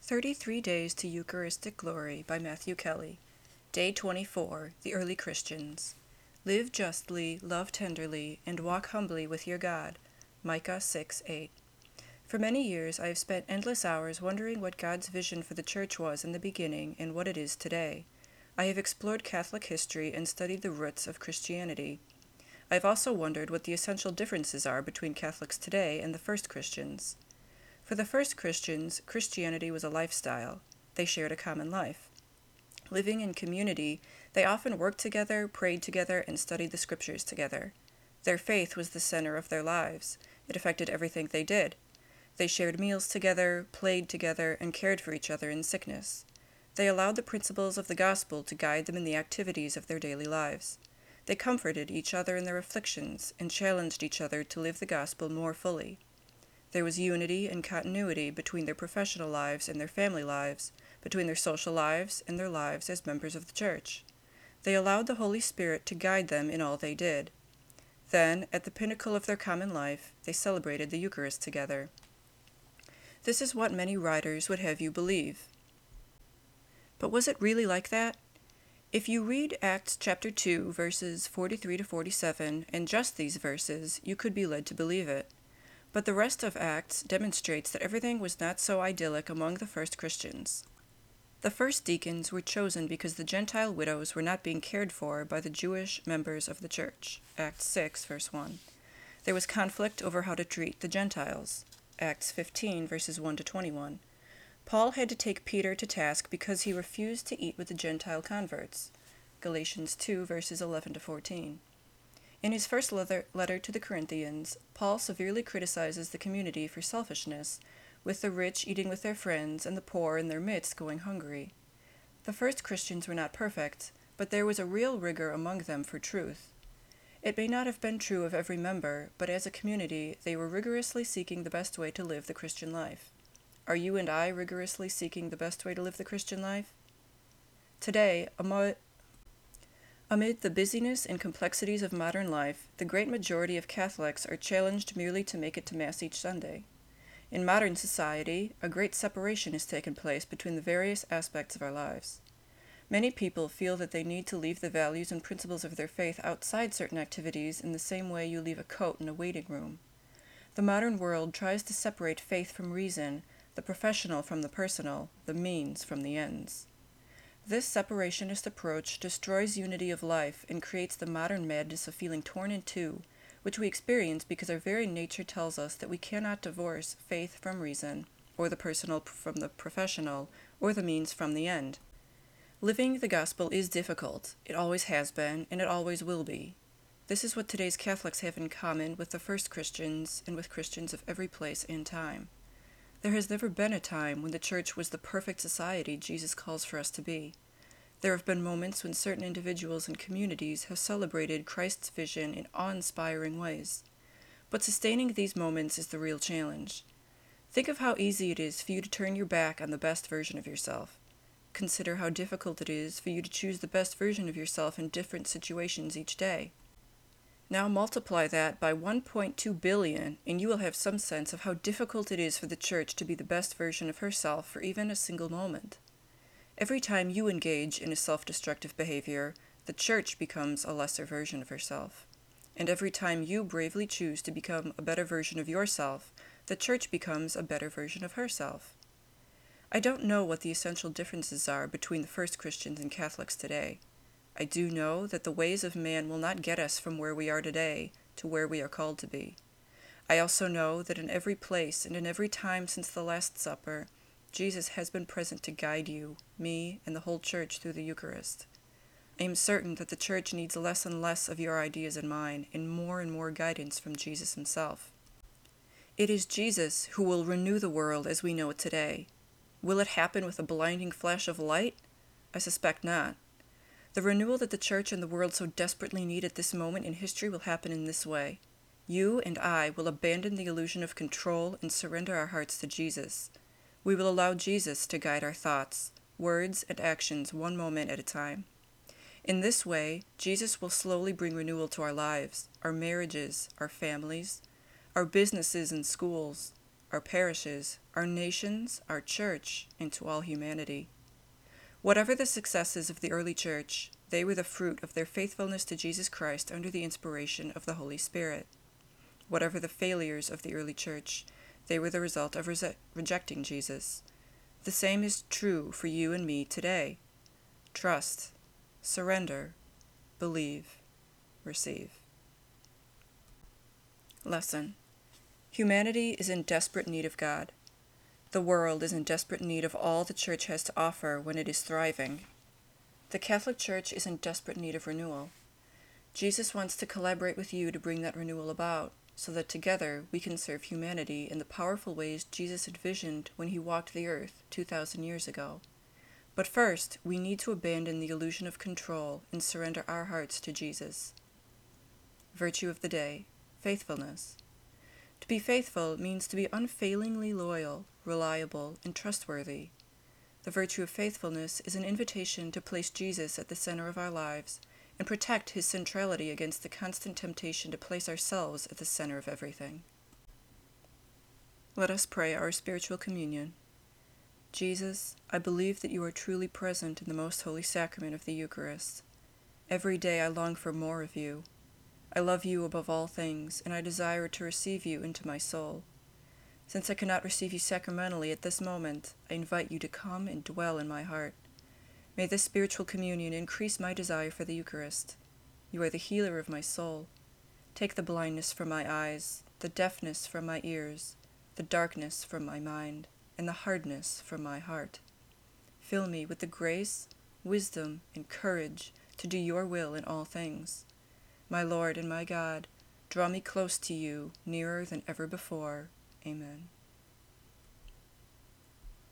33 Days to Eucharistic Glory by Matthew Kelly. Day 24, The Early Christians. Live justly, love tenderly, and walk humbly with your God. Micah 6:8. For many years I have spent endless hours wondering what God's vision for the Church was in the beginning and what it is today. I have explored Catholic history and studied the roots of Christianity. I have also wondered what the essential differences are between Catholics today and the first Christians. For the first Christians, Christianity was a lifestyle. They shared a common life. Living in community, they often worked together, prayed together, and studied the scriptures together. Their faith was the center of their lives. It affected everything they did. They shared meals together, played together, and cared for each other in sickness. They allowed the principles of the gospel to guide them in the activities of their daily lives. They comforted each other in their afflictions and challenged each other to live the gospel more fully. There was unity and continuity between their professional lives and their family lives, between their social lives and their lives as members of the Church. They allowed the Holy Spirit to guide them in all they did. Then, at the pinnacle of their common life, they celebrated the Eucharist together. This is what many writers would have you believe. But was it really like that? If you read Acts chapter 2, verses 43 to 47, and just these verses, you could be led to believe it. But the rest of Acts demonstrates that everything was not so idyllic among the first Christians. The first deacons were chosen because the Gentile widows were not being cared for by the Jewish members of the church. Acts 6, verse 1. There was conflict over how to treat the Gentiles. Acts 15, verses 1 to 21. Paul had to take Peter to task because he refused to eat with the Gentile converts. Galatians 2, verses 11 to 14. In his first letter to the Corinthians, Paul severely criticizes the community for selfishness, with the rich eating with their friends and the poor in their midst going hungry. The first Christians were not perfect, but there was a real rigor among them for truth. It may not have been true of every member, but as a community, they were rigorously seeking the best way to live the Christian life. Are you and I rigorously seeking the best way to live the Christian life? Today, amid the busyness and complexities of modern life, the great majority of Catholics are challenged merely to make it to Mass each Sunday. In modern society, a great separation has taken place between the various aspects of our lives. Many people feel that they need to leave the values and principles of their faith outside certain activities in the same way you leave a coat in a waiting room. The modern world tries to separate faith from reason, the professional from the personal, the means from the ends. This separationist approach destroys unity of life and creates the modern madness of feeling torn in two, which we experience because our very nature tells us that we cannot divorce faith from reason, or the personal from the professional, or the means from the end. Living the gospel is difficult. It always has been, and it always will be. This is what today's Catholics have in common with the first Christians and with Christians of every place and time. There has never been a time when the Church was the perfect society Jesus calls for us to be. There have been moments when certain individuals and communities have celebrated Christ's vision in awe-inspiring ways. But sustaining these moments is the real challenge. Think of how easy it is for you to turn your back on the best version of yourself. Consider how difficult it is for you to choose the best version of yourself in different situations each day. Now multiply that by 1.2 billion, and you will have some sense of how difficult it is for the Church to be the best version of herself for even a single moment. Every time you engage in a self-destructive behavior, the Church becomes a lesser version of herself. And every time you bravely choose to become a better version of yourself, the Church becomes a better version of herself. I don't know what the essential differences are between the first Christians and Catholics today. I do know that the ways of man will not get us from where we are today to where we are called to be. I also know that in every place and in every time since the Last Supper, Jesus has been present to guide you, me, and the whole Church through the Eucharist. I am certain that the Church needs less and less of your ideas and mine, and more guidance from Jesus himself. It is Jesus who will renew the world as we know it today. Will it happen with a blinding flash of light? I suspect not. The renewal that the Church and the world so desperately need at this moment in history will happen in this way. You and I will abandon the illusion of control and surrender our hearts to Jesus. We will allow Jesus to guide our thoughts, words, and actions one moment at a time. In this way, Jesus will slowly bring renewal to our lives, our marriages, our families, our businesses and schools, our parishes, our nations, our church, and to all humanity. Whatever the successes of the early church, they were the fruit of their faithfulness to Jesus Christ under the inspiration of the Holy Spirit. Whatever the failures of the early church, they were the result of rejecting Jesus. The same is true for you and me today. Trust, surrender, believe, receive. Lesson. Humanity is in desperate need of God. The world is in desperate need of all the Church has to offer when it is thriving. The Catholic Church is in desperate need of renewal. Jesus wants to collaborate with you to bring that renewal about, so that together we can serve humanity in the powerful ways Jesus envisioned when he walked the earth 2,000 years ago. But first, we need to abandon the illusion of control and surrender our hearts to Jesus. Virtue of the day, faithfulness. To be faithful means to be unfailingly loyal, reliable, and trustworthy. The virtue of faithfulness is an invitation to place Jesus at the center of our lives and protect his centrality against the constant temptation to place ourselves at the center of everything. Let us pray our spiritual communion. Jesus, I believe that you are truly present in the most holy sacrament of the Eucharist. Every day I long for more of you. I love you above all things, and I desire to receive you into my soul. Since I cannot receive you sacramentally at this moment, I invite you to come and dwell in my heart. May this spiritual communion increase my desire for the Eucharist. You are the healer of my soul. Take the blindness from my eyes, the deafness from my ears, the darkness from my mind, and the hardness from my heart. Fill me with the grace, wisdom, and courage to do your will in all things. My Lord and my God, draw me close to you, nearer than ever before. Amen.